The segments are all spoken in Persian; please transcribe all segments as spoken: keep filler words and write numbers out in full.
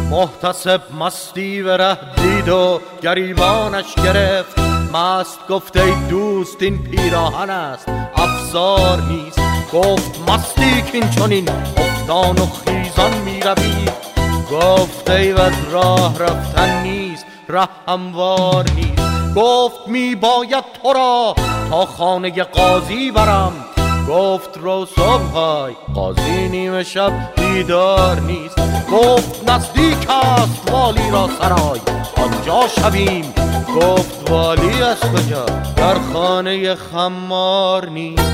محتسب مستی و ره دید و گریبانش گرفت. مست گفت ای دوست این پیراهن است افسار نیست. گفت مستی کین چنین افتان و خیزان می روی. گفت ای از راه رفتن نیست ره هموار نیست. گفت می باید تو را تا خانه قاضی برم. گفت رو صبحای قاضی نیمه شب بیدار نیست. گفت نزدیک است والی را سرای آنجا شویم. گفت والی از کجا در خانه خمار نیست.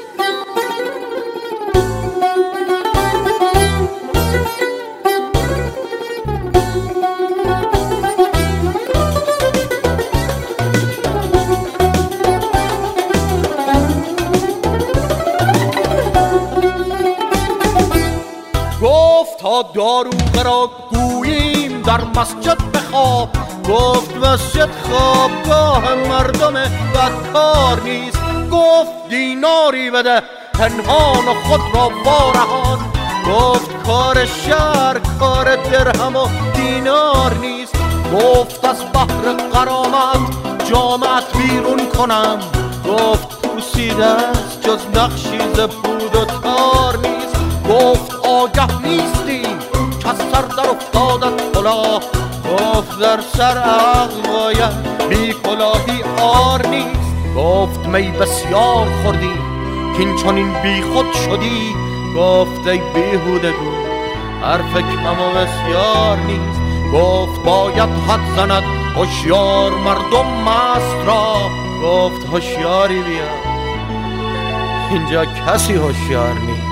گفت تا داروغه را گوییم در مسجد بخواب. گفت مسجد خوابگاه مردم بدکار نیست. گفت دیناری بده پنهان و خود را وارهان. گفت کار شهر کار درهم و دینار نیست. گفت از بحر غرامت جامت بیرون کنم. گفت پوسیده است جز نقشی ز پود و تار نیست. گفت آگه نیستی که از سر در افتادت کلاه. گفت در سر عقل باید بی کلاهی عار نیست. گفت می بسیار خوردی کین چنین بی خود شدی. گفت ای بیهوده گو حرف کم و بسیار نیست. گفت باید حد زند هوشیار مردم مست را. گفت هوشیاری بیا اینجا کسی هوشیار نیست.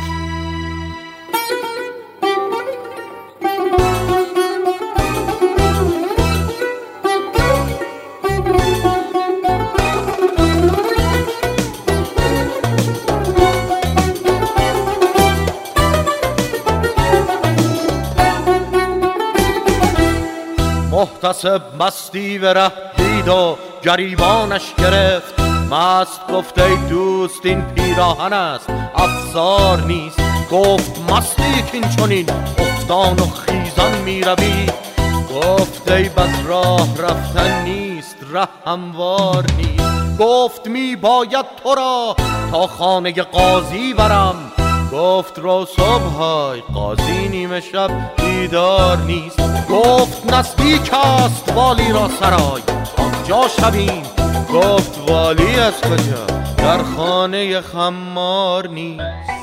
محتسب مستی و ره دید و گریبانش گرفت. مست گفت ای دوست این پیراهن است افسار نیست. گفت مستی کین چنین افتان و خیزان می روی. گفت ای بس راه رفتن نیست ره هموار نیست. گفت می باید تو را تا خانه قاضی برم. گفت رو صبحای قاضی نیمه شب بیدار نیست. گفت نزدیک است والی را سرای آنجا شویم. گفت والی از کجا در خانه خمار نیست.